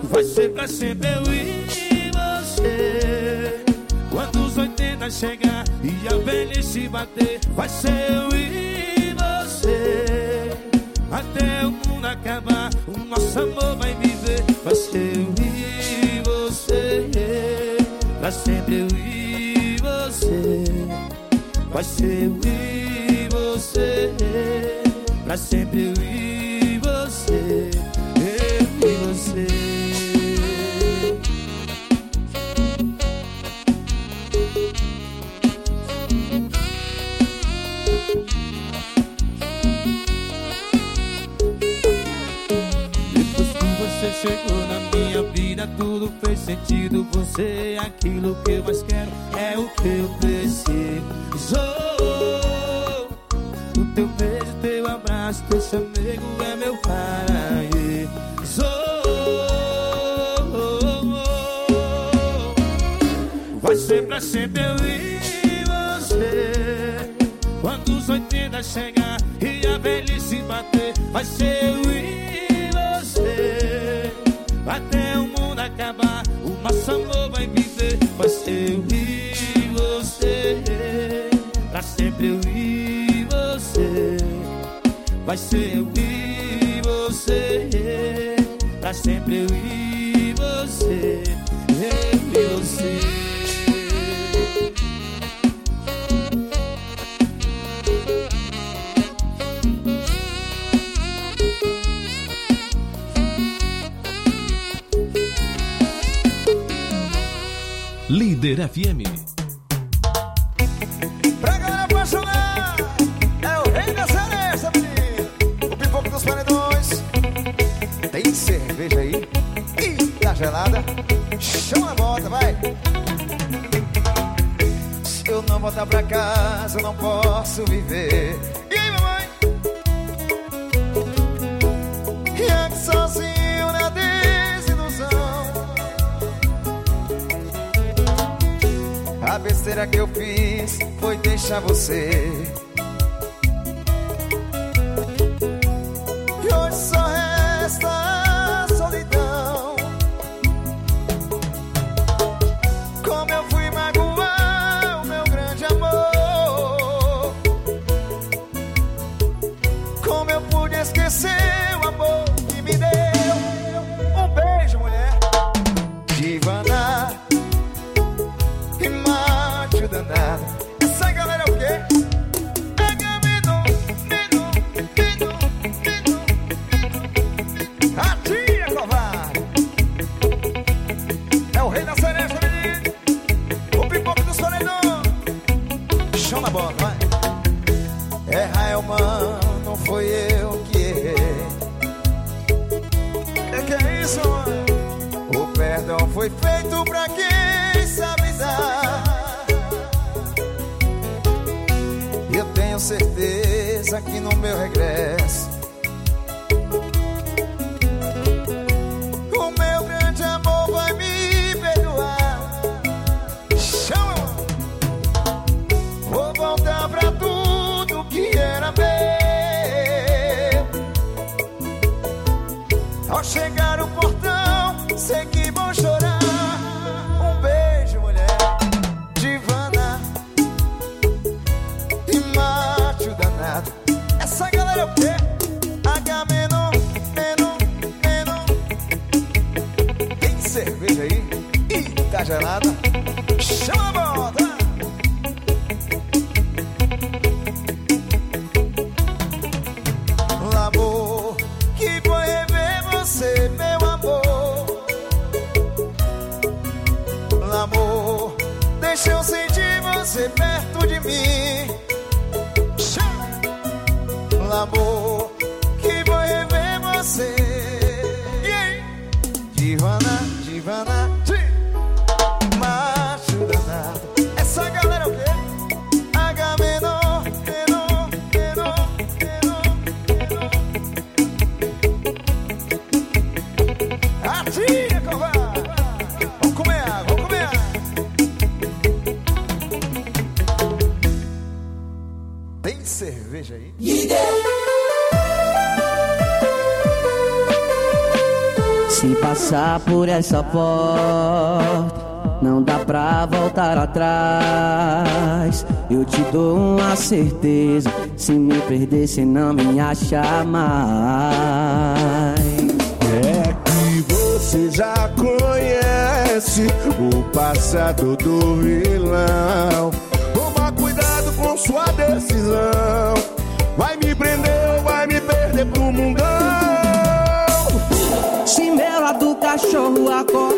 Vai ser pra sempre eu e você. Quando os 80 chegar e a velhice bater, vai ser eu e você. Até o mundo acabar, o nosso amor vai viver. Vai ser eu e você. Pra sempre eu e você. Vai ser eu e você. Pra sempre eu e você. Eu e você. Depois que você chegou na minha vida, tudo fez sentido. Você é aquilo que eu mais quero, é o que eu preciso. O teu beijo, teu abraço, teu chamego é meu paraíso. Vai ser pra sempre eu e você. Quando os 80 chegar e a velhice bater, vai ser eu e você. Até o mundo acabar, o nosso amor vai viver. Vai ser eu e você. Pra sempre eu e você. Vai ser eu e você. Pra sempre eu e você. Eu e você. Líder FM. Pra galera apaixonar, é o rei da celeste, menino. O pipoco dos paredões. Tem cerveja aí? Ih, tá gelada. Chama a bota, vai. Se eu não voltar pra casa, eu não posso viver. E aí, mamãe? E aqui sozinho na desilusão. A besteira que eu fiz foi deixar você. E hoje só resta a solidão. Como eu fui magoar o meu grande amor. Como eu pude esquecer o amor que me deu. Um beijo, mulher. Divana e macho danado. Essa galera é o quê? A tia covarde. É o rei da cereja, menino. O pipoco dos paredões. Chama a bola, vai. Errar é humano, não foi eu que errei. Que é isso, mano? O perdão foi feito pra quem sabe dar. Eu tenho certeza que no meu regresso o meu grande amor vai me perdoar. Chama! Vou voltar pra tudo que era meu. Ao chegar no portão, sei que vou chorar. Um beijo, mulher. Divana e macho danado. Essa galera é o quê? H-menor, menor, menor. Tem cerveja aí? Ih, tá gelada. Chama a bota. Amor, que foi rever você, meu amor. Amor, deixa eu sentir você perto de mim. Amor, que foi rever você. Divana, Divana, macho danado. Essa galera é o quê? H menor, menor, menor, menor, menor. A tia, covarde. Vamos comer água, vamos comer água. Tem cerveja aí? Se passar por essa porta, não dá pra voltar atrás. Eu te dou uma certeza, se me perder cê não me acha mais. É que você já conhece o passado do vilão. Toma cuidado com sua decisão. Vai me prender ou vai me perder pro mundão. Se meu lado do cachorro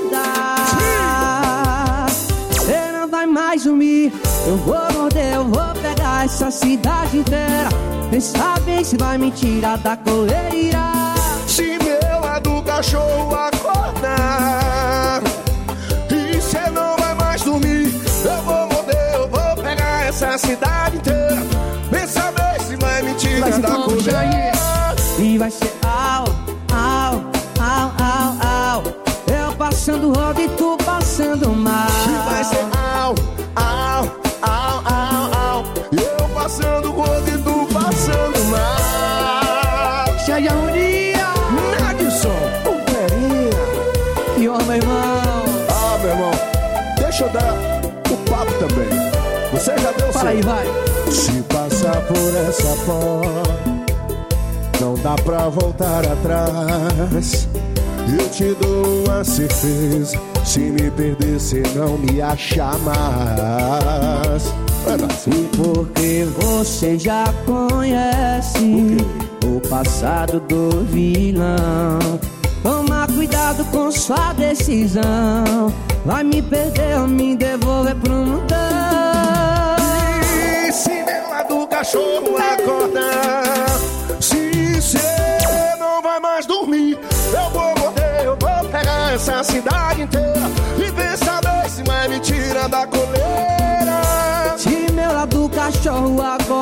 acordar, cê não vai mais dormir. Eu vou morder, eu vou pegar essa cidade inteira. Pensa bem se vai me tirar da coleira. Se meu lado do cachorro acordar e cê não vai mais dormir, eu vou morder, eu vou pegar essa cidade inteira. Pensa bem se vai me tirar da coleira. E vai ser au, au, au, au, au. Eu passando rodo e tu passando mal. E vai ser au, au, au, au, au. Eu passando rodo e tu passando mal. Cheia de harmonia, Nadson, pulverinha. e ó, meu irmão. Ah, meu irmão, deixa eu dar o papo também. Você já deu Para aí, vai. Se passar por essa porta, não dá pra voltar atrás. Eu te dou uma certeza, se me perder cê não me acha mais. E porque você já conhece o passado do vilão, toma cuidado com sua decisão. Vai me perder ou me devolver pro mundão. E se meu lado do cachorro acordar, se cê não vai mais dormir, eu vou morder, eu vou pegar essa cidade inteira e ver saber se vai me tirar da coleira. Se meu lado do cachorro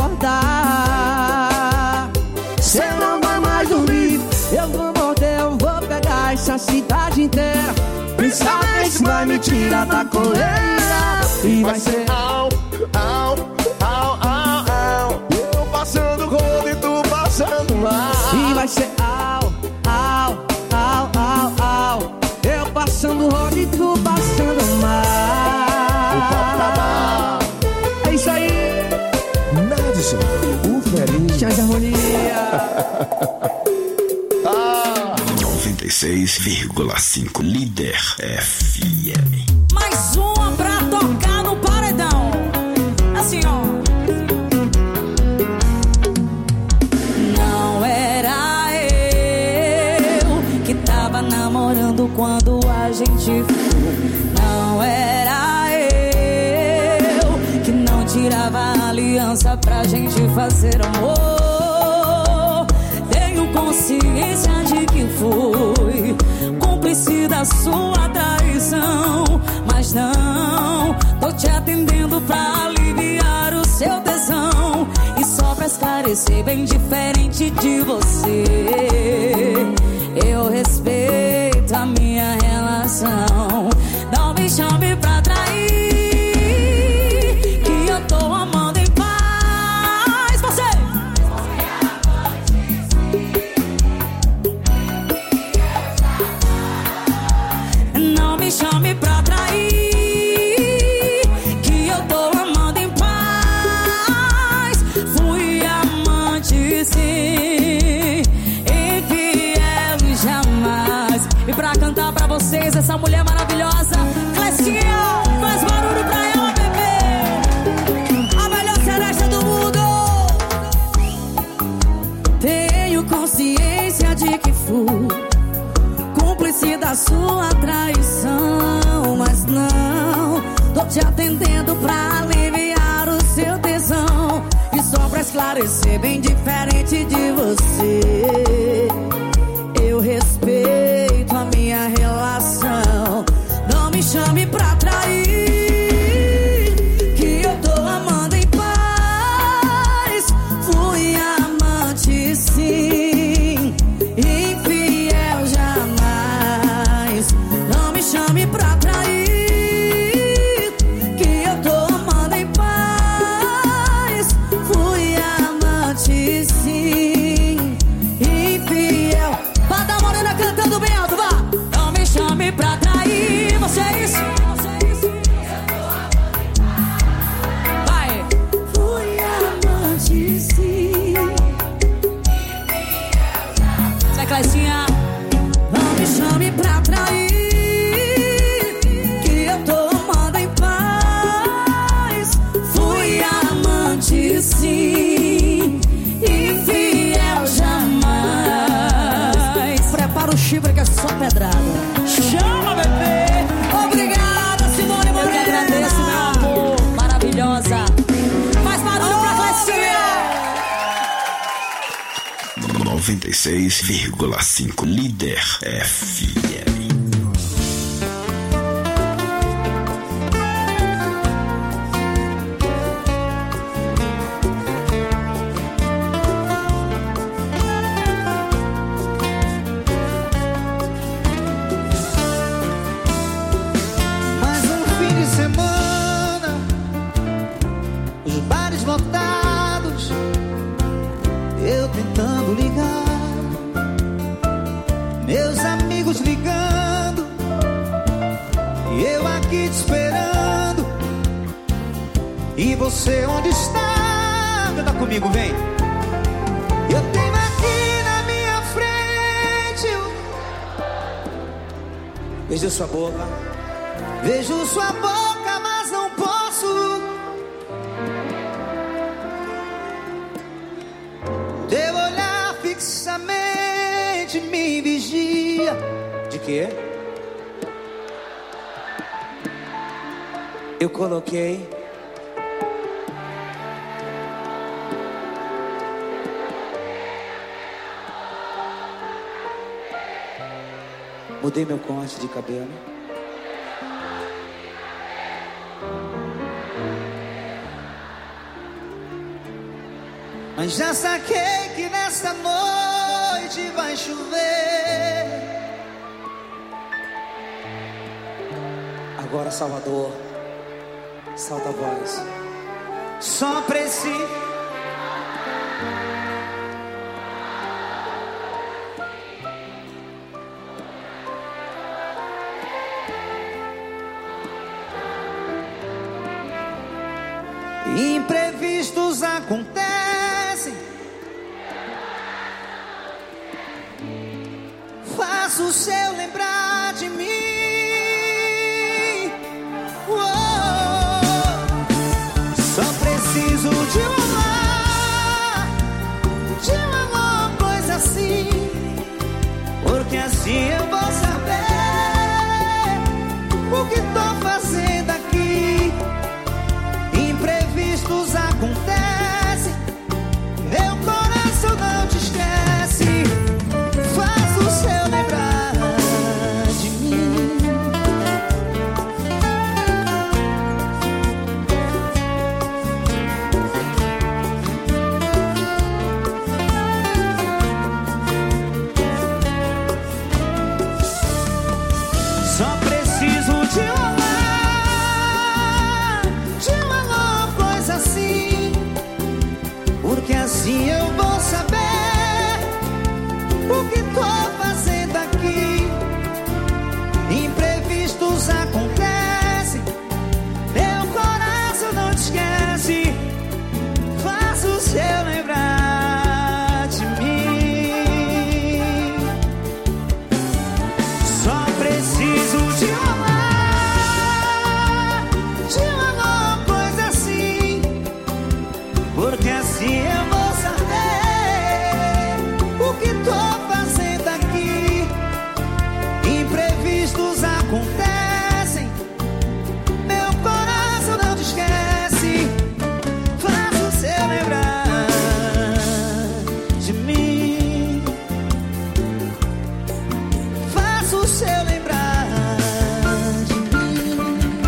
acordar, cê não vai mais dormir. Eu vou morder, eu vou pegar essa cidade inteira e saber se vai me tirar da coleira. E vai ser au, au, au, au, au. Eu passando rodo e tu passando mal. e vai ser au, au, au, au, au. Eu passando rodo e tu passando mal. É isso aí. Nadson, o ferinho. Cheia de harmonia. 96,5 Líder FM. Mais uma pra tocar no paredão. Assim, ó. Não era eu que tava namorando quando a gente ficou. Não era eu que não tirava a aliança pra gente fazer amor. Tenho consciência de que fui cúmplice da sua traição, mas não tô te atendendo pra aliviar o seu tesão. E só pra esclarecer, bem diferente de você, eu respeito a minha relação. Não me chame pra trair, que eu tô amando em paz. Você! Não me chame pra trair, que eu tô amando em paz. Fui amante sim, infiel jamais. E pra cantar pra vocês essa mulher maravilhosa, Clecinha, faz barulho pra ela, bebê. A melhor seresta do mundo. Tenho consciência de que fui cúmplice da sua traição, mas não tô te atendendo pra aliviar o seu tesão. E só pra esclarecer, bem diferente de você, eu respeito a minha relação. Não me chame pra trair, que eu tô amando em paz. Fui amante sim, infiel jamais. Não me chame pra trair, que eu tô amando em paz. Fui amante sim, infiel. Bada Morena cantando bem 96,5 Líder FM. Você onde está? Canta comigo, vem. Eu tenho aqui na minha frente. Vejo sua boca. Vejo sua boca, mas não posso. Teu olhar fixamente me vigia. De quê? Eu coloquei mudei meu corte de cabelo. Mas já saquei que nesta noite vai chover. Agora, Salvador, salta a voz. Só preciso. Imprevistos acontecem. Faço o seu lembrar de mim. Só preciso de um amor, coisa assim. Porque assim eu vou saber o que tô fazendo aqui. Imprevistos acontecem, meu coração não te esquece. Faz o seu lembrar de mim. Só preciso de um amor, coisa assim. Porque assim eu vou saber o que tô fazendo aqui. Imprevistos acontecem, meu coração não te esquece. Faz o seu lembrar de mim. Só preciso de um amor, coisa assim. Porque assim eu vou saber o que tô fazendo aqui. Imprevistos acontecem, meu coração não te esquece. Faz o seu lembrar de mim. Faz o seu lembrar de mim.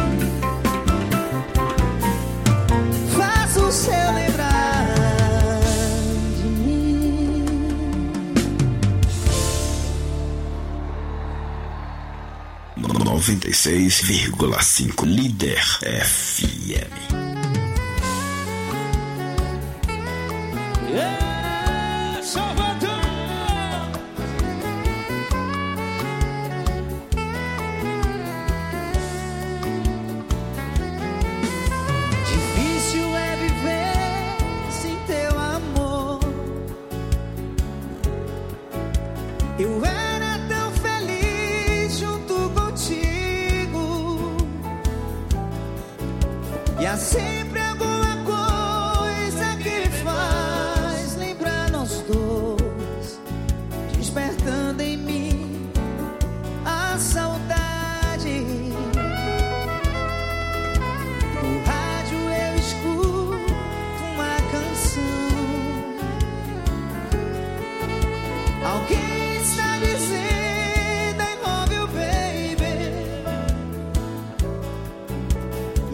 Faz o seu lembrar de mim. 96,5 Líder FM. Salvador! Difícil é viver sem teu amor. Eu era tão feliz junto contigo. E há sempre alguma coisa que me faz lembrar nós dois, despertando em mim a saudade. No rádio eu escuto uma canção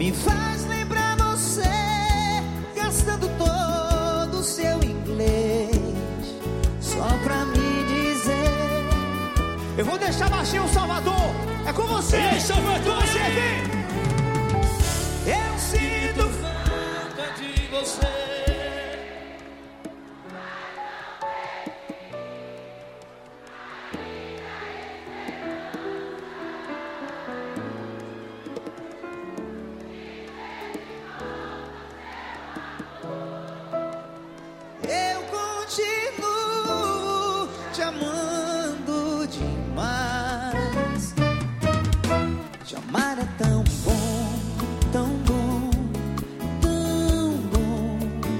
me faz lembrar você, gastando todo o seu inglês, só pra me dizer. Eu vou deixar baixinho o Salvador. É com você. Ei, Salvador, você vem. Eu sinto falta de você. Eu continuo te amando demais. Te amar é tão bom, tão bom, tão bom.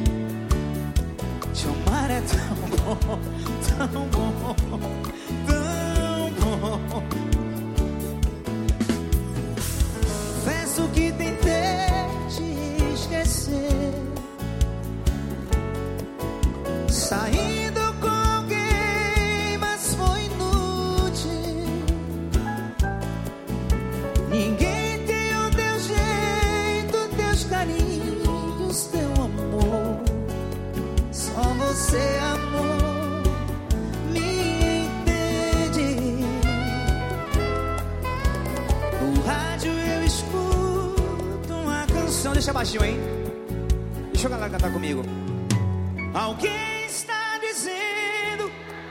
Te amar é tão bom, tão bom, tão bom. Confesso que tentei te esquecer, saindo com alguém, mas foi inútil. Ninguém tem o teu jeito, teus carinhos, teu amor. Só você, amor, me entende. No rádio eu escuto uma canção. Deixa baixinho, hein? Deixa a galera cantar comigo. Alguém está dizendo,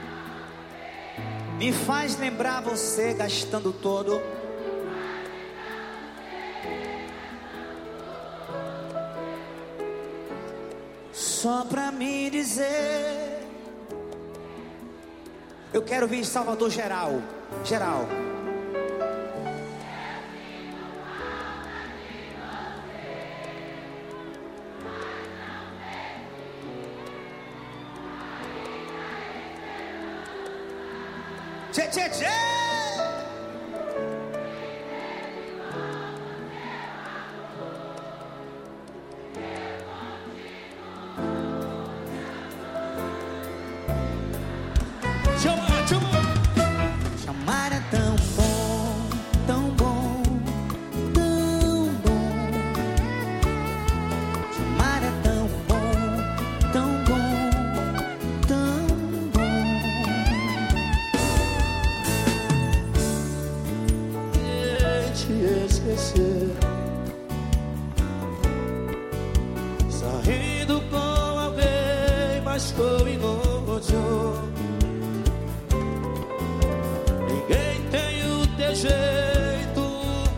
me faz lembrar você, gastando todo. Só pra me dizer. Eu quero vir em Salvador geral. Geral. Tchê, tchê, tchê. Chamar é tão bom, tão bom, tão bom. Chamar é tão bom, tão bom, tão bom. Te esquecer, Saindo com alguém, mas foi inútil. Ninguém tem o teu jeito,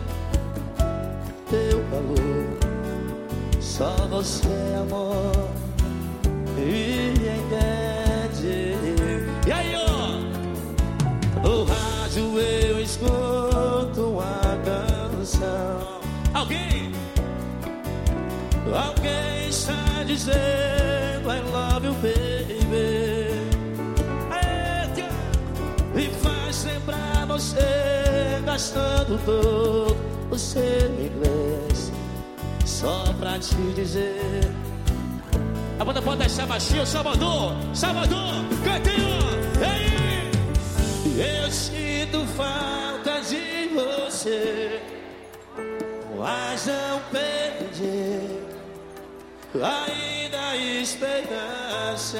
teu calor. Só você, amor, me entende. E aí, ó, no rádio eu escuto uma canção. Alguém está dizendo I love you, baby. Eita, me faz lembrar você, gastando todo o seu inglês, só pra te dizer. A banda pode deixar baixinho, Salvador, Salvador, cantinho. Ei, eu sinto falta de você, mas não perdi ainda a esperança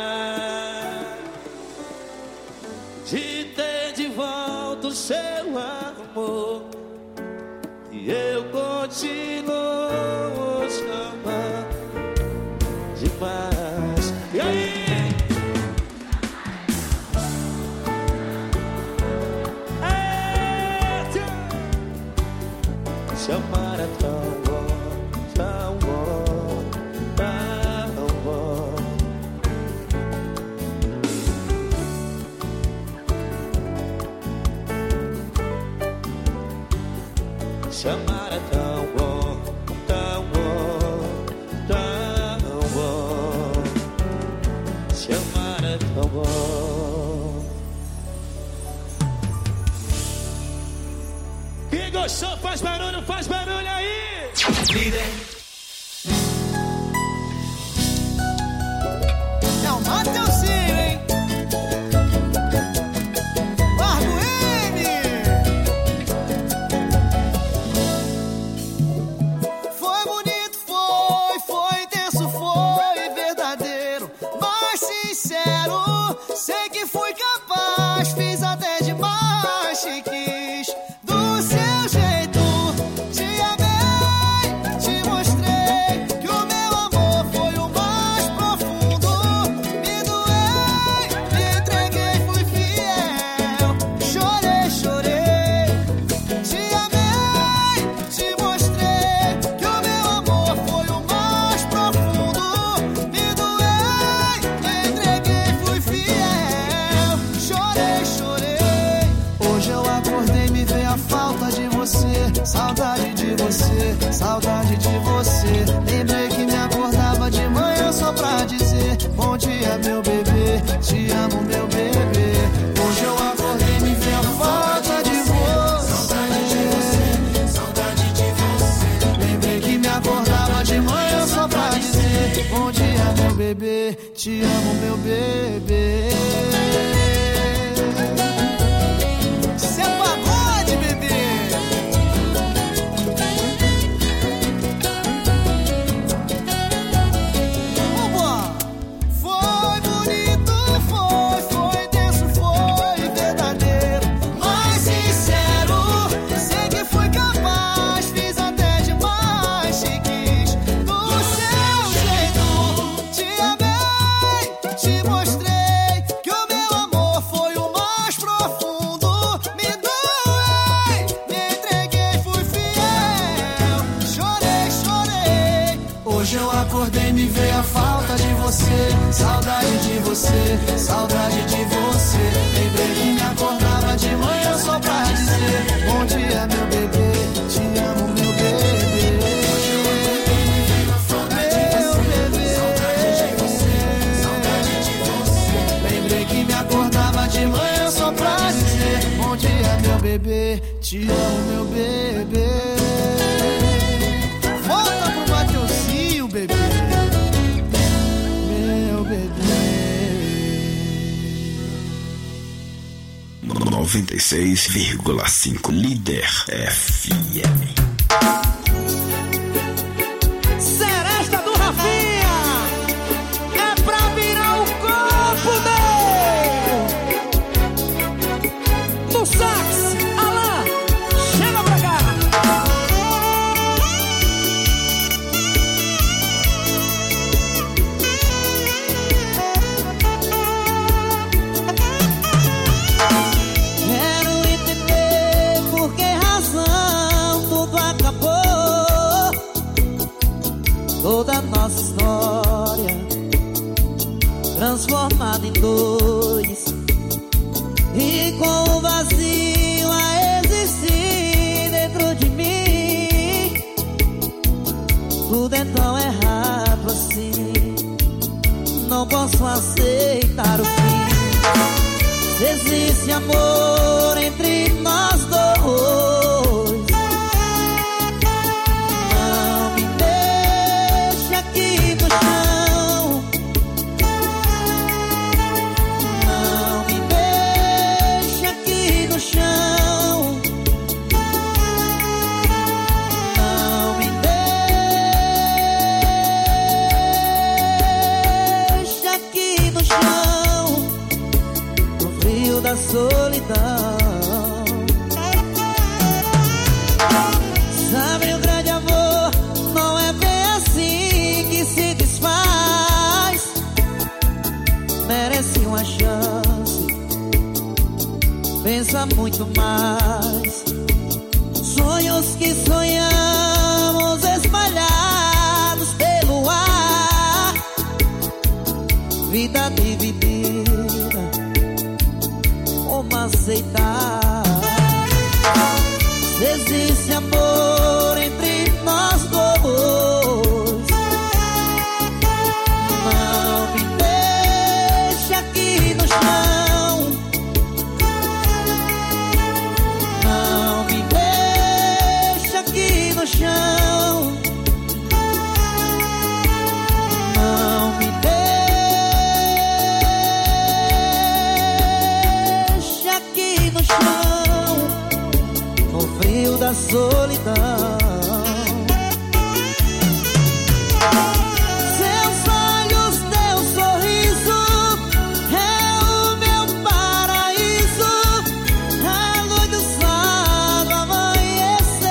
de ter de volta o seu amor. E eu continuo te amando demais. E aí? Te amar é tão bom, tão bom, tão bom. Te amar é tão bom, tão bom, tão bom. Te amar é tão bom. Quem gostou faz barulho aí. Líder. É o Mateuzinho, hein? Largo ele! falta de você, saudade de você, saudade de você. Lembrei que me acordava de manhã só pra dizer bom dia, meu bebê, te amo, meu bebê. Hoje eu acordei e me veio a falta de você, saudade de você, saudade de você. Lembrei que me acordava de manhã só pra dizer bom dia, meu bebê, te amo, meu bebê. Cê é pagode, bebê. Vambora. Foi bonito, foi denso, foi verdadeiro, mas sincero. Sei que fui capaz, fiz até demais, te quis do seu jeito. Te amei, te mostrei que o meu amor foi o mais profundo. Me doei, me entreguei, fui fiel. Chorei, chorei. Hoje eu acordei, me veio a falta de você, saudade de você, saudade de você. Lembrei que me acordava de manhã só pra dizer bom dia, meu bebê, te amo, meu bebê. Hoje eu acordei, me veio a falta de você, saudade de você, saudade de você. Lembrei que me acordava de manhã só pra dizer bom dia, meu bebê, te amo, meu bebê. Volta pro Mateuzinho, bebê, meu bebê. 96,5 Líder FM. Seresta do Rafinha é pra virar o corpo dele. No sax, Alain, chega pra cá. Quero entender por que razão tudo acabou. Toda nossa história transformada em dois, e com o vazio a existir dentro de mim. Tudo é tão errado assim, não posso aceitar o fim. Se existe amor entre nós dois, não me deixe aqui no chão. Não me deixe aqui no chão. Não me deixe aqui no chão, no frio da solidão. Sabe, o grande amor não é bem assim que se desfaz. Merece uma chance, pensa muito mais. Sonhos que sonhamos espalhados pelo ar, vida dividida, como aceitar? Se existe amor entre nós dois, não me deixe aqui no chão. Não me deixe aqui no chão. Não me deixe aqui no chão, no frio da solidão. Seus olhos, teu sorriso é o meu paraíso, a luz do sol do amanhecer.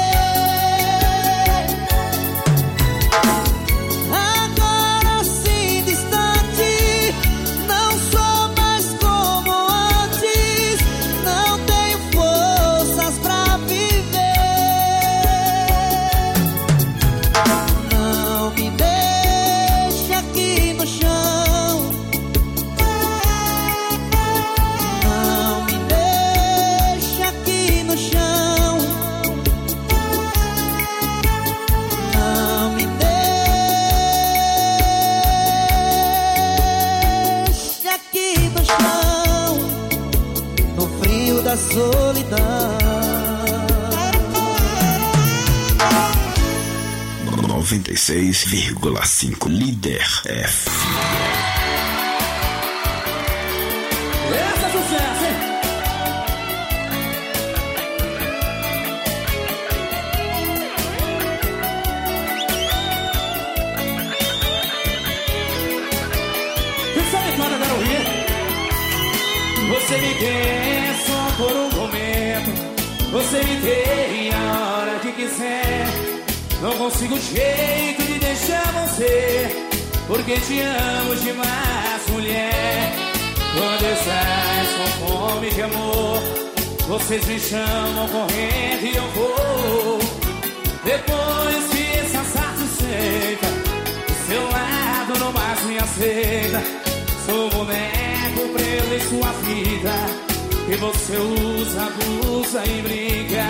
Agora sim distante, não sou mais como antes, não tenho forças pra viver. 96,5 Líder FM. Essa é sucesso, hein? Essa vitória quero ouvir. Você me quer só por um momento. Você me tem a hora que quiser. Não consigo jeito de deixar você, porque te amo demais, mulher. Quando estás com fome de amor, vocês me chamam correndo e eu vou. Depois que essa satisfeita, do seu lado não mais me aceita. Sou boneco preso em sua vida, que você usa, abusa e brinca.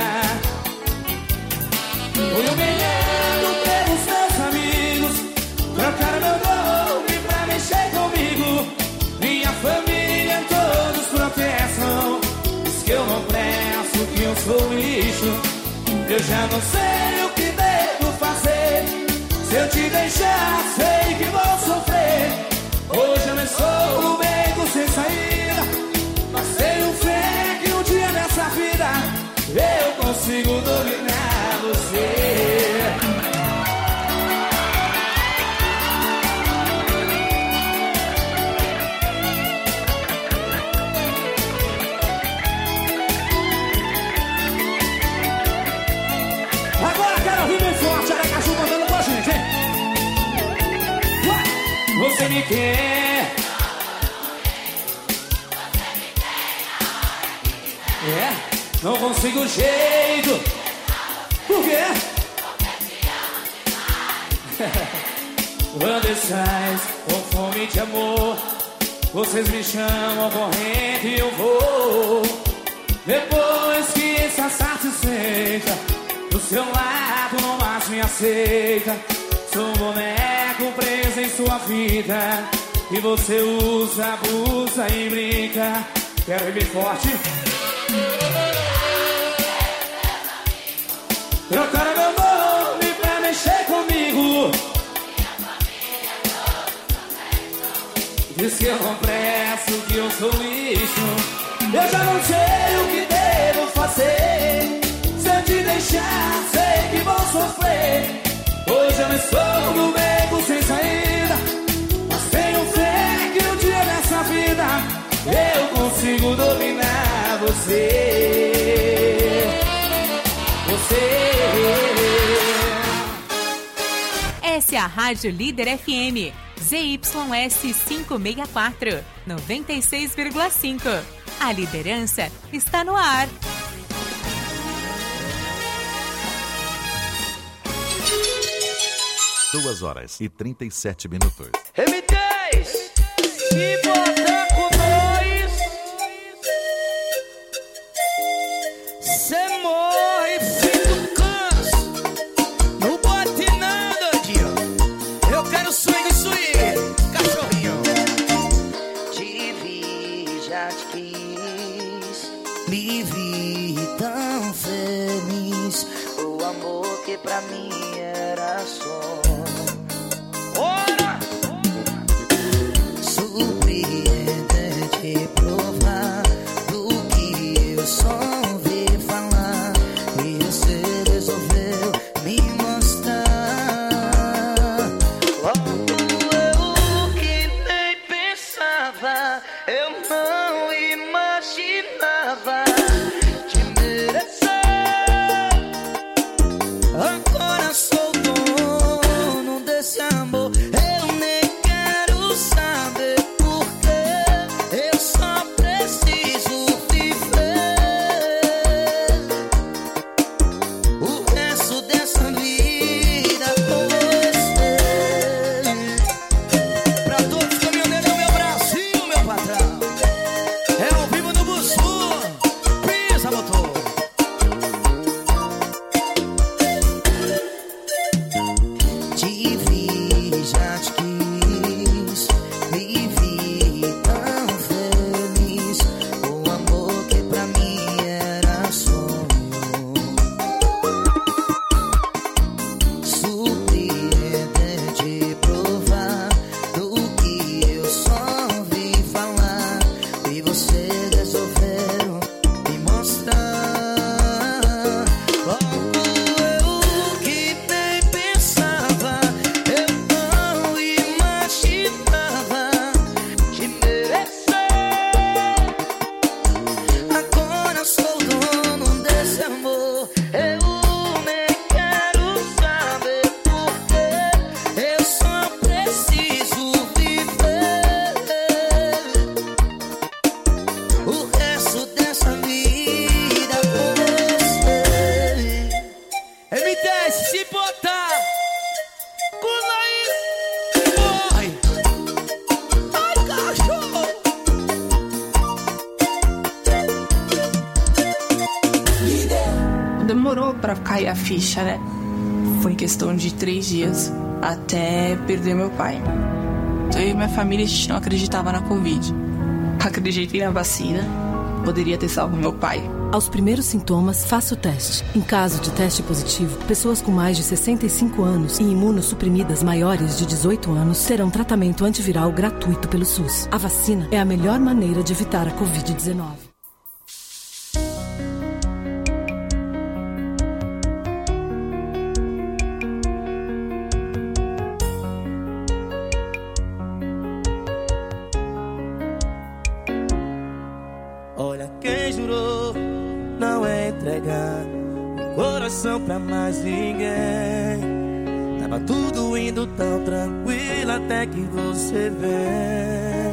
Fui humilhado pelos meus amigos, trocaram meu nome pra mexer comigo. Minha família todos protestam, diz que eu não presto, que eu sou lixo. Eu já não sei o que devo fazer. Se eu te deixar, sei que vou sofrer. Hoje eu estou no beco sem saída, mas tenho fé que um dia nessa vida eu consigo dominar você. Agora quero ouvir bem forte, Aracaju mandando com a gente, hein? Você me quer. É, não consigo jeito. Por quê? Quando estás com fome de amor, vocês me chamam correndo e eu vou. Depois que está satisfeita, do seu lado não mais me aceita. Sou um boneco preso em sua vida, que você usa, abusa e brinca. Quero ir bem forte. Trocaram meu nome pra mexer comigo. Diz que eu não presto, que eu sou lixo. Eu já não sei o que devo fazer. Se eu te deixar, sei que vou sofrer. Hoje eu estou no beco sem saída, mas tenho fé que um dia nessa vida eu consigo dominar você. Essa é a Rádio Líder FM, ZYS 564, 96,5. A liderança está no ar. 2h37. M10, se botar com nós, cê morre, filho do canso. Não bote nada, Dio. Eu quero swing, cachorrinho. Te vi, já te quis. Me vi tão feliz. O amor que pra mim era só. Ora! Surpreendente provar do que eu só ouvi falar. E você resolveu me mostrar. Quando eu que nem pensava, eu não imaginava te merecer. demorou pra cair a ficha, né? Foi em questão de 3 dias até perder meu pai. Eu e minha família, a gente não acreditava na Covid. Acreditei na vacina, poderia ter salvo meu pai. Aos primeiros sintomas, faça o teste. Em caso de teste positivo, pessoas com mais de 65 anos e imunossuprimidas maiores de 18 anos terão tratamento antiviral gratuito pelo SUS. A vacina é a melhor maneira de evitar a Covid-19. Olha quem jurou não é entregar o coração pra mais ninguém. Tava tudo indo tão tranquilo até que você vem.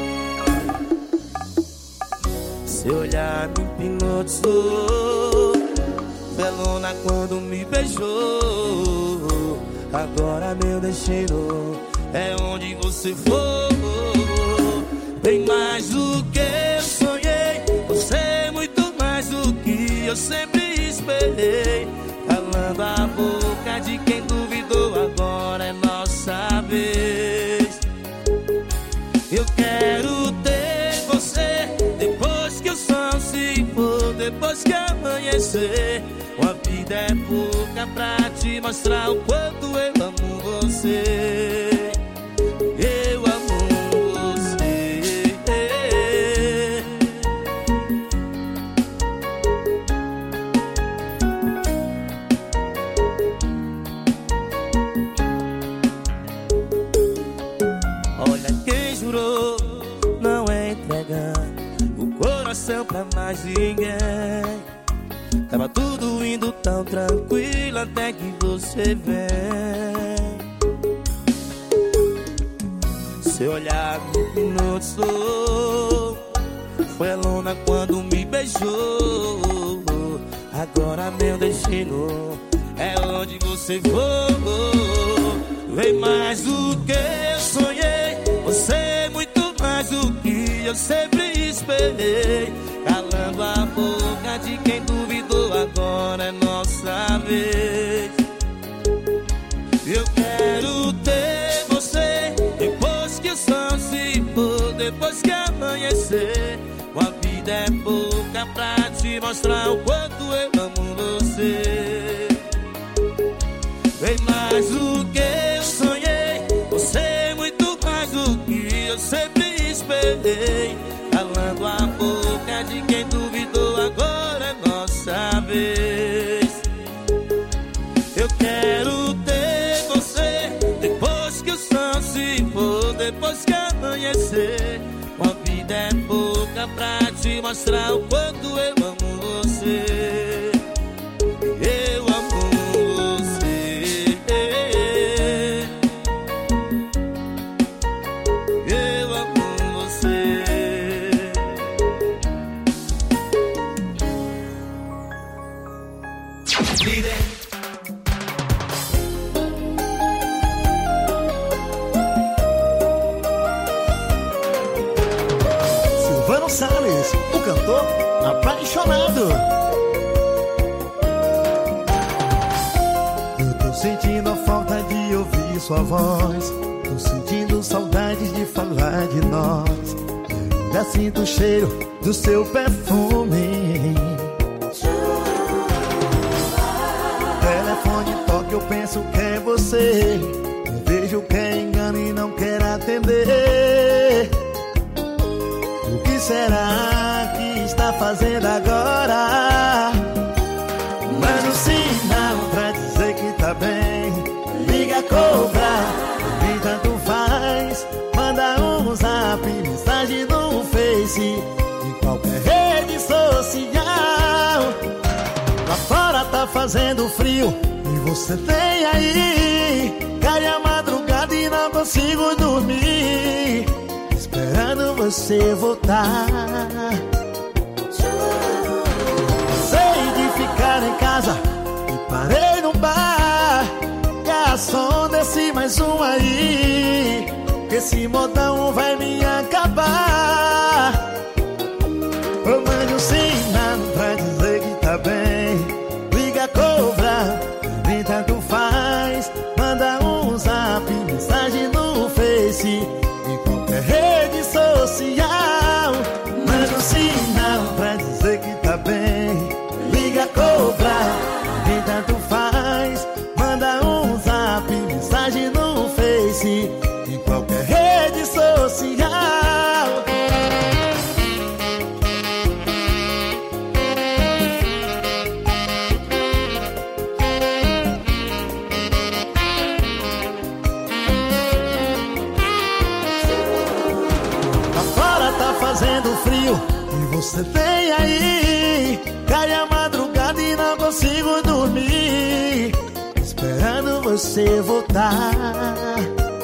Seu olhar me hipnotizou, velona quando me beijou. Agora meu destino é onde você for. Bem mais do que eu sonhei, você é muito mais do que eu sempre esperei. Calando a boca de quem duvidou, agora é nossa vez. Eu quero ter você depois que o sol se for, depois que amanhecer. Uma vida é pouca pra te mostrar o quanto eu amo você. Eu amo você. Olha quem jurou não é entregar o coração pra mais ninguém. Tava tudo indo tão tranquilo até que você vem. Seu olhar me hipnotizou, foi a lona quando me beijou. Agora meu destino é onde você for. Vem mais do que eu sonhei, você é muito mais do que eu sempre esperei. Calando a boca de quem duvidou, agora é nossa vez. Eu quero ter você depois que o sol se for, depois que amanhecer. Uma vida é pouca pra te mostrar o quanto eu amo você. Vem mais do que eu sonhei, você é muito mais do que eu sempre esperei. Calando a boca de quem duvidou, agora é nossa vez. Eu quero ter você depois que o sol se for, depois que amanhecer. Uma vida é pouca pra te mostrar o quanto eu amo você. Eu amo você. Eu amo você. Líder. Silvano Salles, o cantor apaixonado. Eu tô sentindo a falta de ouvir sua voz, tô sentindo saudades de falar de nós. Já sinto o cheiro do seu perfume. Telefone toca, eu penso que é você. Eu vejo que é engano e não quero atender. O que será que está fazendo agora? Manda um sinal pra dizer que tá bem. Liga, cobra, e tanto faz. Manda um zap, mensagem no Face, em qualquer rede social. Lá fora tá fazendo frio e você vem aí. Cai a madrugada e não consigo dormir, esperando você voltar. Sei de ficar em casa e parei no bar. Garçom, desce mais um aí, esse modão vai me acabar. Mande um sinal pra dizer que tá bem. Liga, Você vem aí, cai a madrugada e não consigo dormir, esperando você voltar.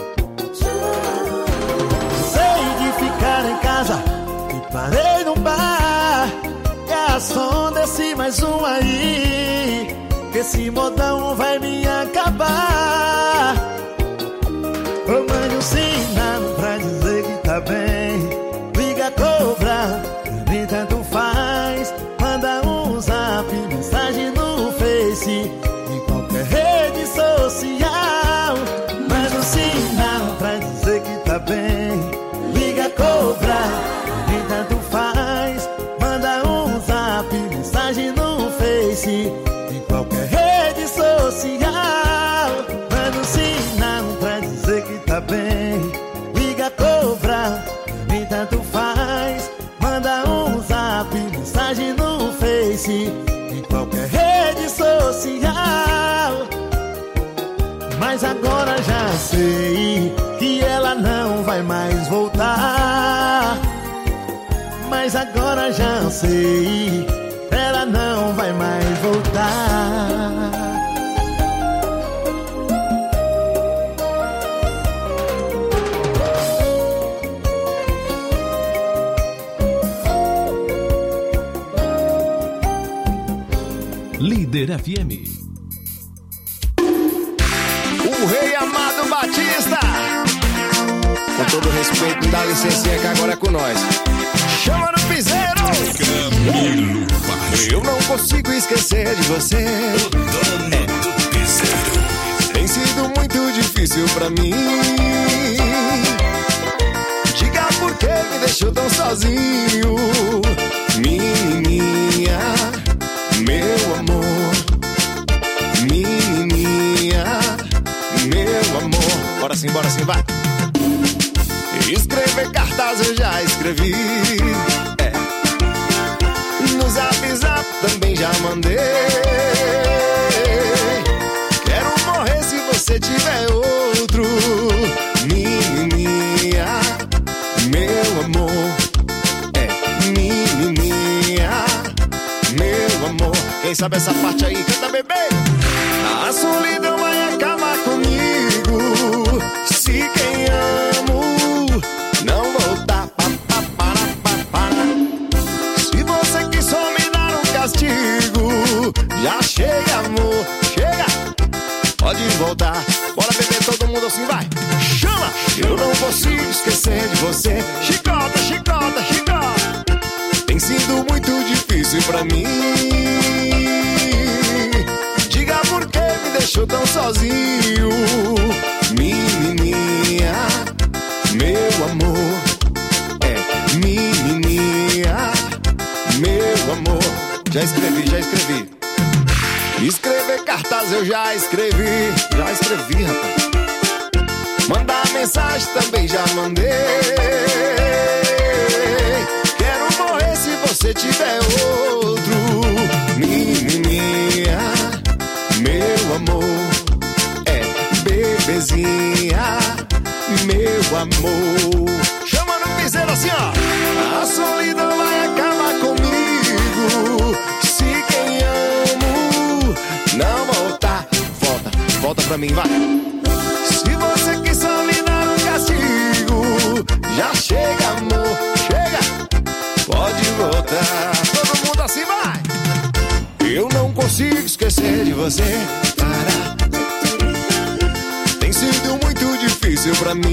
Sei de ficar em casa e parei no bar. É a som desse mais um aí, que esse modão vai me acabar. Ô mãe, um sinal pra dizer que tá bem. Liga, cobra, nem tanto faz. Manda um zap, mensagem no Face, em qualquer rede social. Manda um sinal pra dizer que tá bem. Liga, cobra, nem tanto faz. Manda um zap, mensagem no Face, em qualquer rede social. Manda um sinal pra dizer que tá bem. Liga, cobra, nem tanto faz. Manda um zap, mensagem no Face, em qualquer rede social. Mas agora já sei que ela não vai mais voltar. Mas agora já sei, ela não vai mais voltar. Líder FM. O rei Amado Batista. Com todo respeito, dá licencinha que agora é com nós. Chama no piseiro. Camilo Baixo. Eu não consigo esquecer de você. O dono do piseiro. Tem sido muito difícil pra mim. Diga por que me deixou tão sozinho. Menininha, meu amor. Menininha, meu amor. Bora sim, vai. Escrever cartaz eu já escrevi. No zap também já mandei. Quero morrer se você tiver outro. Menininha, meu amor. Menininha, meu amor. Quem sabe essa parte aí, canta, bebê. A solidão vai acabar comigo se quem amo não voltar. Se você quis só me dar um castigo, já chega, amor, chega. Pode voltar, bora beber todo mundo assim, vai. Chama! Eu não consigo esquecer de você. Chicota, chicota, chicota. Tem sido muito difícil pra mim. Diga por que me deixou tão sozinho. Menininha, meu amor. Menininha, meu amor. Já escrevi. Escrever cartaz eu já escrevi. Rapaz. Mandar mensagem também já mandei. Quero morrer se você tiver outro. Menininha, meu amor. Bebezinha, meu amor. Chama no piseiro assim, ó. A solidão vai acabar comigo se quem amo não voltar. Volta pra mim, vai. Se você quis só me dar um castigo, já chega, amor, chega. Pode voltar. Todo mundo assim, vai. Eu não consigo esquecer de você. Tem sido muito difícil pra mim.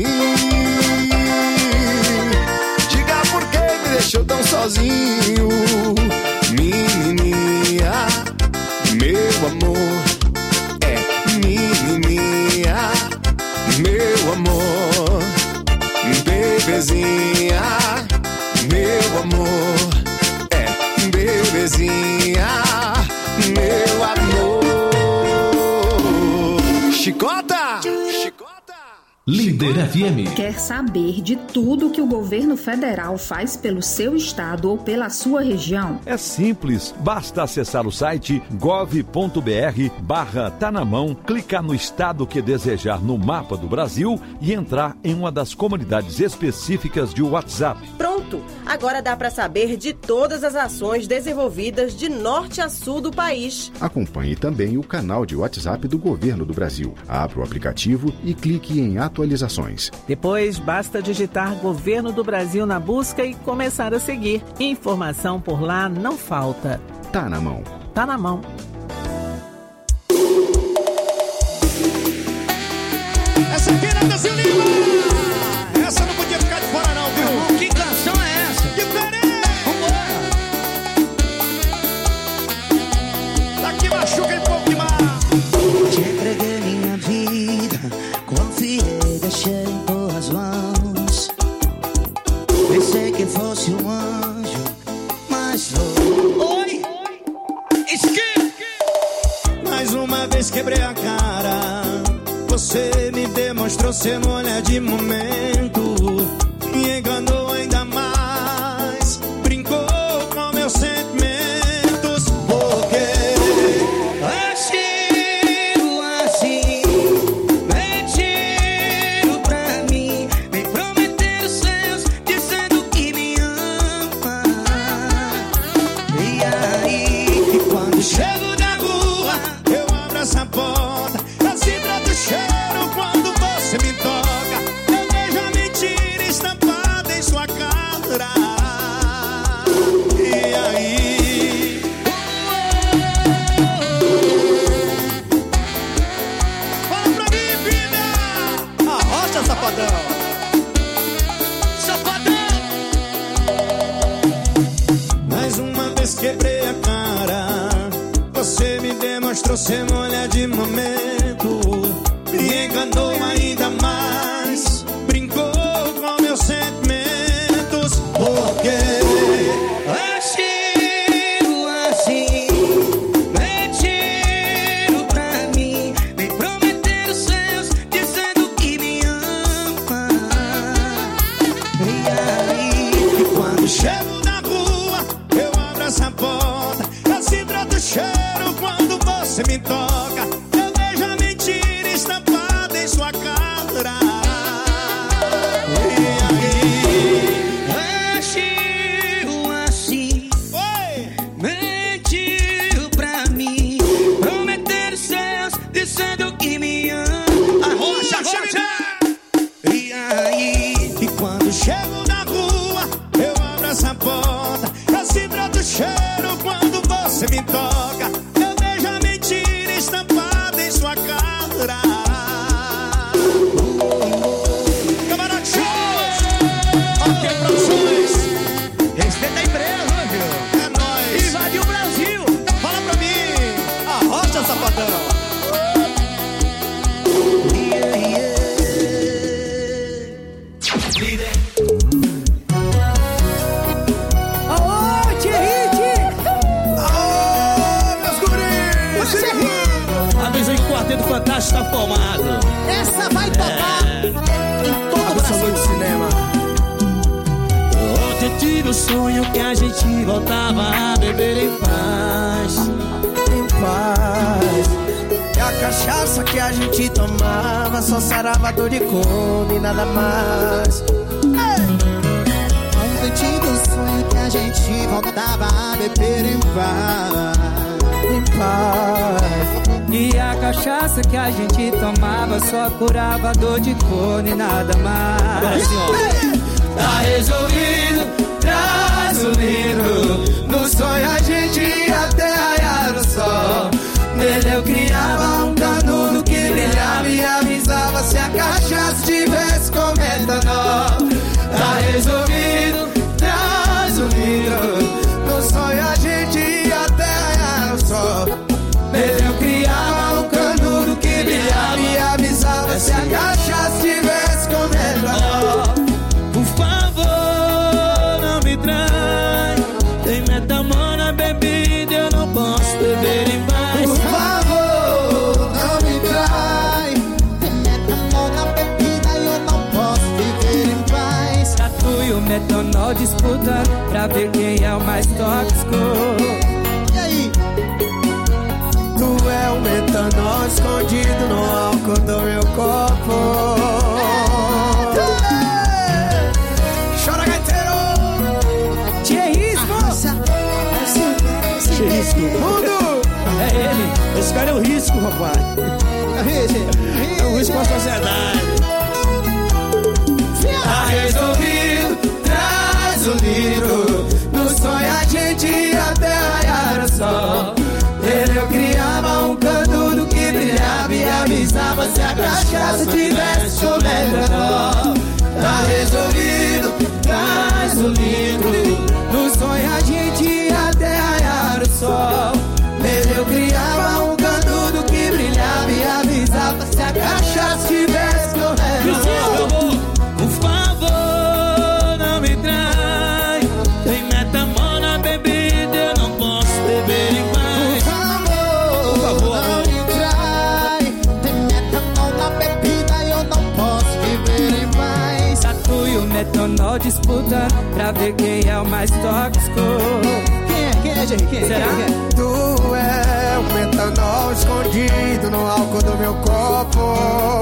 Diga por que me deixou tão sozinho. Menininha, meu amor. Menininha, meu amor. Bebezinha, meu amor. Bebezinha, meu amor. Chicota! Líder FM. Quer saber de tudo que o governo federal faz pelo seu estado ou pela sua região? É simples, basta acessar o site gov.br/tá-na-mão, clicar no estado que desejar no mapa do Brasil e entrar em uma das comunidades específicas de WhatsApp. Pronto! Agora dá para saber de todas as ações desenvolvidas de norte a sul do país. Acompanhe também o canal de WhatsApp do Governo do Brasil. Abra o aplicativo e clique em atualizações. Depois, basta digitar Governo do Brasil na busca e começar a seguir. Informação por lá não falta. Tá na mão. Tá na mão. Essa aqui é Brasil Lima! Essa não podia ficar de fora não, viu? Que canção é essa? Diferente! Vambora! Daqui machuca um pouco demais! Te entreguei minha vida, confiei, deixei em boas mãos. Pensei que fosse um anjo, mas foi. Oi! Mais uma vez quebrei a cara. Você me demonstrou ser mulher de momento. Me enganou ainda mais. Brincou com meus sentimentos. Porque agiu assim, mentiram pra mim, me prometeram seus, dizendo que me ama. E aí, quando chego na rua, eu abro essa porta, assim trato o cheiro quando você me toca. Eu vejo a mentira estampada em sua cara. E aí? Fala pra mim, vida! Arrocha, safadão! Safadão! Mais uma vez quebrei a cara. Você me demonstrou ser mulher de momento. Me enganou ainda mais. Brincou com meus sentimentos. Porque agiu assim, mentiram pra mim, me prometeram seus, dizendo que me ama. E aí, quando chego na rua, eu abro essa porta, eu sinto o cheiro quando você me toca. Eu vejo a mentira estampada em sua cara. E aí? agiu assim, mentiu pra mim, prometeram seus, dizendo que me ama. Arrocha, arrocha! E aí, e quando chego na rua, eu abro essa porta, eu sinto o cheiro quando você me toca. Eu vejo a mentira estampada em sua cara. Camarada Shows! Ok, Produções! Respeita a empresa, viu? É nóis! Invadiu o Brasil! Fala pra mim! Arrocha, safadão! Aô, Thierry! Aô, meus guris! Avisa aí que o Quarteto Fantástico tá formado. Essa vai tocar em todo o Brasil de cinema. Ontem tive o sonho que a gente voltava a beber em paz. Em paz. E a cachaça que a gente tomava só sarava dor de corno e nada mais. Ontem tive o sonho que a gente voltava a beber em paz. Em paz. E a cachaça que a gente tomava só curava dor de corno e nada mais. Tá resolvido, traz o livro. No sonho a gente ia até raiar o sol. Nele eu criava um canudo que brilhava e avisava se a cachaça tivesse com metanol. Tá resolvido, traz o livro. No sonho a gente ia até raiar o sol. Nele eu criava um canudo que brilhava e avisava se a cachaça tivesse com metanol. Por favor, não me trai. Tem metamol na bebida, eu não posso beber em paz. Por favor, não me trai. Tem metamol na bebida e metanol disputando pra ver quem é o mais tóxico. E aí? Tu é o metanol escondido no álcool do meu copo. Chora, gaiteiro! Tia Risco! Tia Risco! Mundo! É ele! Esse cara é o risco, rapaz. É o risco pra sociedade. Tá resolvido, traz o livro. No sonho a gente ia até raiar o sol. Nele eu criava um canudo que brilhava e avisava se a cachaça tivesse o melhor. Tá resolvido, traz o livro. No sonho a gente ia até raiar o sol. Nele eu criava um canudo que brilhava e avisava se a cachaça tivesse o melhor. Por favor, não me trai. Tem metanol na bebida, eu não posso beber em paz. Por favor, não me trai. Tem metanol na bebida e eu não posso beber em paz. Tá tu e o metanol disputando pra ver quem é o mais tóxico. Quem é, Jerry? Quem é? Será? Tu é o metanol escondido no álcool do meu copo.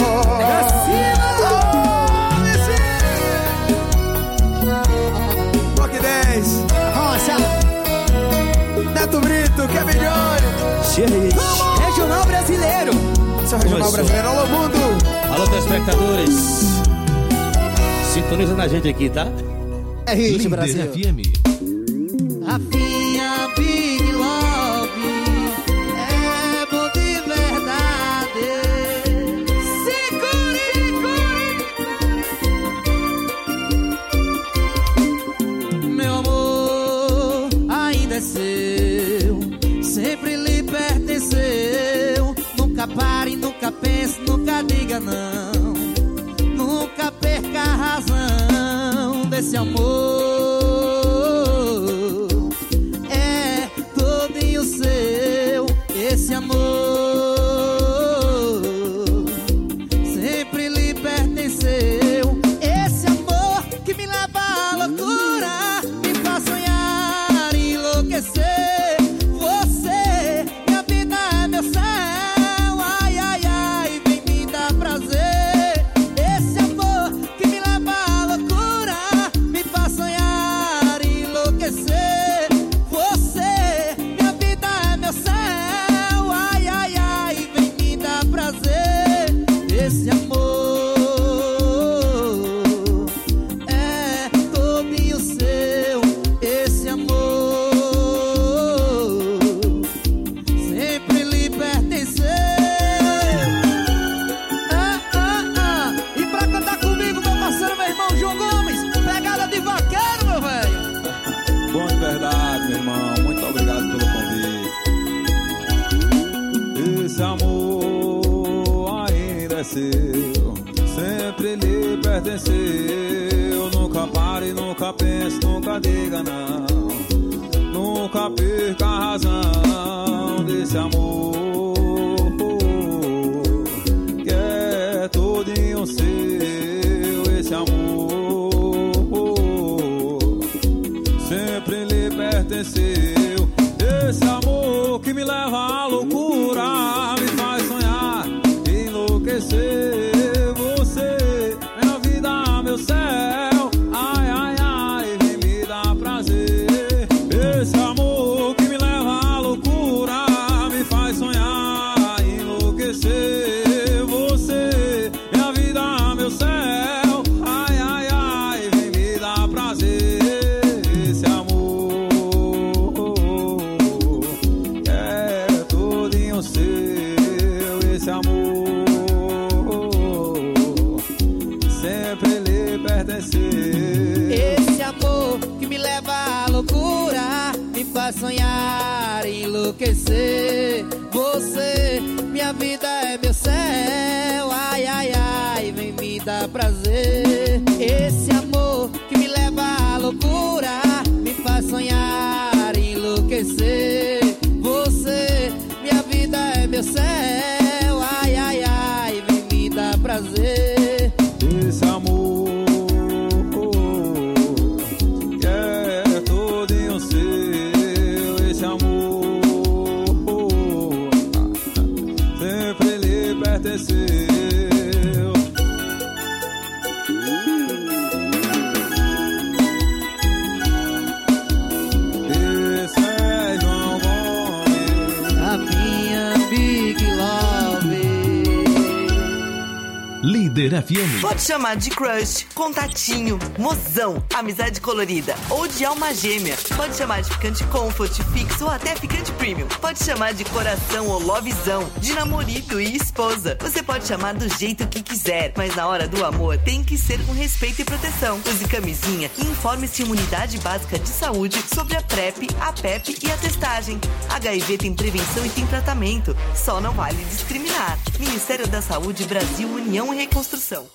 Block 10 Rocha Neto Brito, Kevin Johnny. Regional Brasileiro. Seu Regional Brasileiro, alô mundo. Alô, telespectadores. Sintoniza na gente aqui, tá? É Hit Brasil. Rafinha, Big Love, é bom de verdade. Meu amor ainda é seu, sempre lhe pertenceu. Nunca pare, nunca pense, nunca diga não. Nunca perca a razão desse amor. Esse amor sempre lhe pertenceu. Esse amor que me leva à loucura, me faz sonhar e enlouquecer. Você, minha vida é meu céu. Ai, ai, ai, vem me dar prazer. Esse amor que me leva à loucura, me faz sonhar e enlouquecer. Você, minha vida é meu céu. Esse amor é todinho seu. Esse amor sempre lhe pertenceu. E pra cantar comigo, meu parceiro, meu irmão João Gomes, pegada de vaqueiro, meu velho. Bom de verdade, meu irmão. Muito obrigado pelo convite. Esse amor seu, sempre lhe pertenceu. Nunca pare, nunca pense, nunca diga não. Nunca perca a razão desse amor que é todinho seu. Esse amor sempre lhe pertenceu. Esse amor que me leva à loucura, me faz sonhar, você, minha vida, meu céu. Ai, ai, ai, vem me dar prazer. Esse amor que me leva à loucura, me faz sonhar, enlouquecer. Você, minha vida, meu céu. Ai, ai, ai, vem me dar prazer. Esse amor é todinho seu. Esse amor esse amor que me leva à loucura, me faz sonhar e enlouquecer. Você, minha vida é meu céu. Ai, ai, ai, vem me dar prazer. Esse amor que me leva à loucura, me faz sonhar e enlouquecer. Você, minha vida é meu céu. Ai, ai, ai, vem me dar prazer. Esse amor love. Líder FM. Pode chamar de crush, contatinho, mozão, amizade colorida ou de alma gêmea. Pode chamar de ficante comfort, fixo ou até ficante premium. Pode chamar de coração ou lovezão, de namorado e esposa. Você pode chamar do jeito que quiser, mas na hora do amor tem que ser com respeito e proteção. Use camisinha e informe-se em Unidade Básica de Saúde sobre a PrEP, a PEP e a testagem. HIV tem prevenção e tem tratamento. Só não vale discriminar. Ministério da Saúde, Brasil, União e Reconstrução.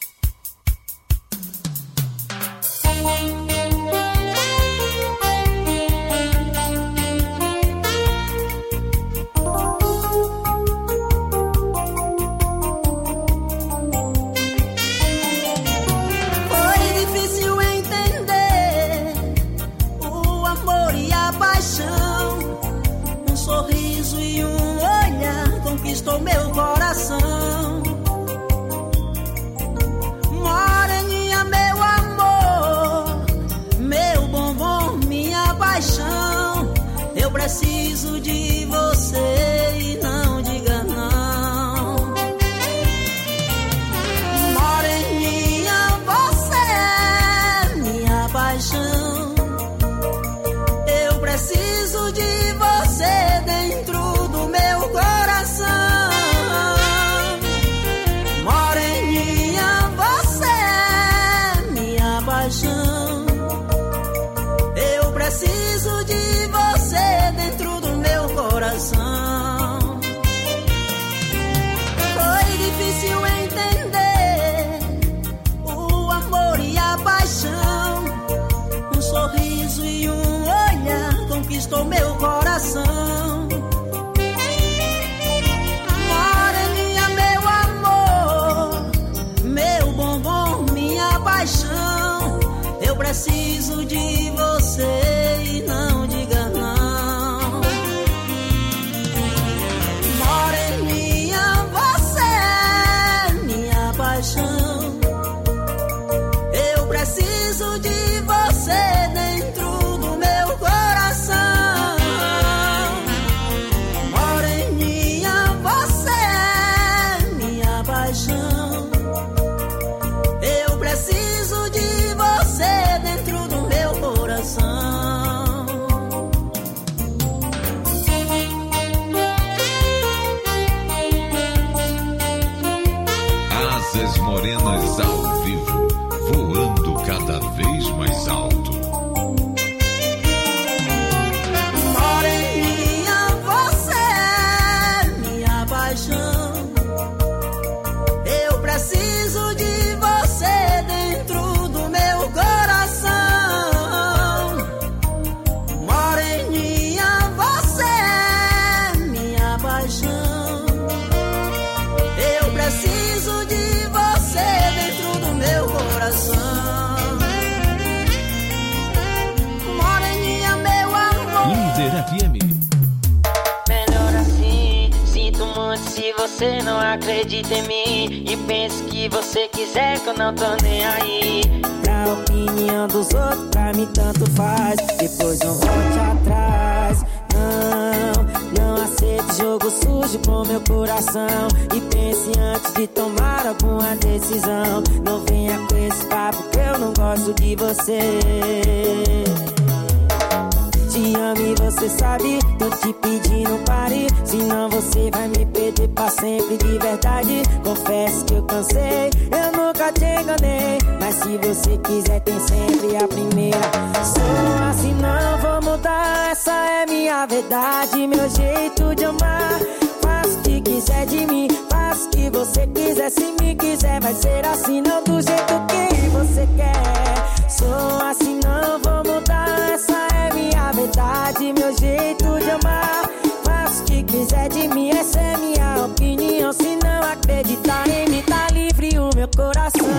Foi difícil entender o amor e a paixão. Um sorriso e um olhar conquistou meu coração. Moreninha, meu amor, meu bombom, minha paixão. Eu preciso de você e não diga não. Moreninha, você é minha paixão. Eu preciso de você dentro do meu coração. Moreninha, eu preciso de você dentro do meu coração. Foi difícil entender o amor e a paixão. Um sorriso e um olhar conquistou meu coração. Moreninha, meu amor, meu bombom, minha paixão. Eu preciso de você e não diga não. Moreninha, você é minha paixão. Eu preciso de você dentro do meu coração. Moreninha, você é minha paixão. Eu preciso de você dentro do meu coração. Asas morenas ao vivo, voando cada vez mais alto. Moreninha, você é minha paixão. Eu preciso de você dentro do meu coração. Moreninha, você é minha paixão. Eu preciso de você dentro do meu coração. Moreninha, meu amor. Líder FM. Melhor assim, sinto muito se você não acredita em mim. E penso que você quiser que eu não tô nem aí. Pra opinião dos outros, pra mim tanto faz. Depois não volte atrás. Não aceito jogo sujo com meu coração. E pense antes de tomar alguma decisão. Não venha com esse papo que eu não gosto de você. Te amo e você sabe, tô te pedindo pare. Senão você vai me perder pra sempre de verdade. Confesso que eu cansei, eu nunca te enganei. Mas se você quiser tem sempre a primeira. Sou assim, não vou mudar, essa é minha verdade. Meu jeito de amar, faço o que quiser de mim. Faço o que você quiser, se me quiser vai ser assim, não do jeito que você quer. Sou assim, não vou mudar, essa é minha verdade. Meu jeito de amar, faço o que quiser de mim. Essa é minha opinião, se não acreditar em mim tá livre o meu coração.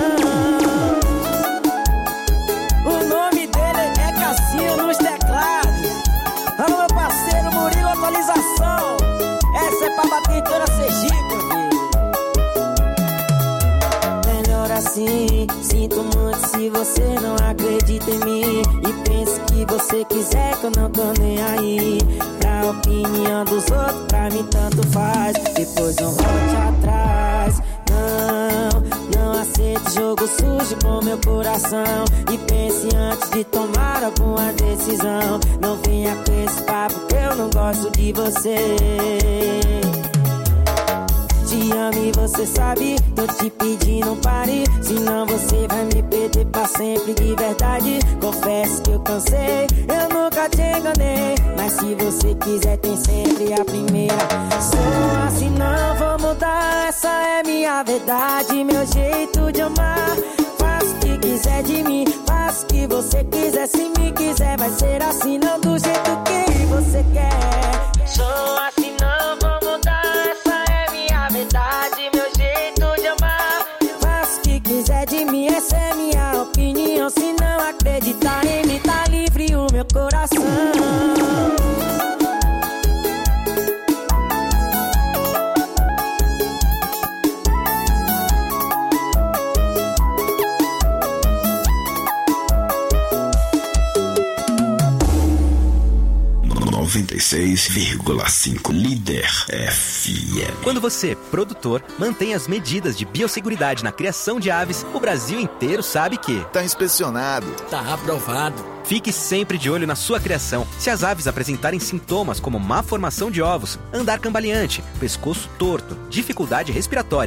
O nome dele é Cassinho nos teclados. Alô, meu parceiro Murilo, atualização. Essa é pra bater em toda Sergipe, meu filho. Melhor assim, sinto muito se você não acredita em mim. E pensa que você quiser que eu não tô nem aí. Pra a opinião dos outros pra mim tanto faz. Depois não volte atrás. Não aceite jogo sujo com meu coração. E pense antes de tomar alguma decisão. Não venha com esse papo que eu não gosto de você. Te amo e você sabe, tô te pedindo pare. Senão você vai me perder pra sempre de verdade. Confesso que eu cansei, eu nunca te enganei. Mas se você quiser tem sempre a primeira. Sou assim, não vou mudar, essa é minha verdade. Meu jeito de amar, faço o que quiser de mim. Faço o que você quiser, se me quiser vai ser assim. Não do jeito que você quer. Sou assim, não vou mudar, verdade, meu jeito de amar. Faço o que quiser de mim, essa é minha opinião. Se não acreditar em mim, tá livre o meu coração. Líder FM. Quando você é produtor, mantém as medidas de biosseguridade na criação de aves, o Brasil inteiro sabe que tá inspecionado, tá aprovado. Fique sempre de olho na sua criação. Se as aves apresentarem sintomas como má formação de ovos, andar cambaleante, pescoço torto, dificuldade respiratória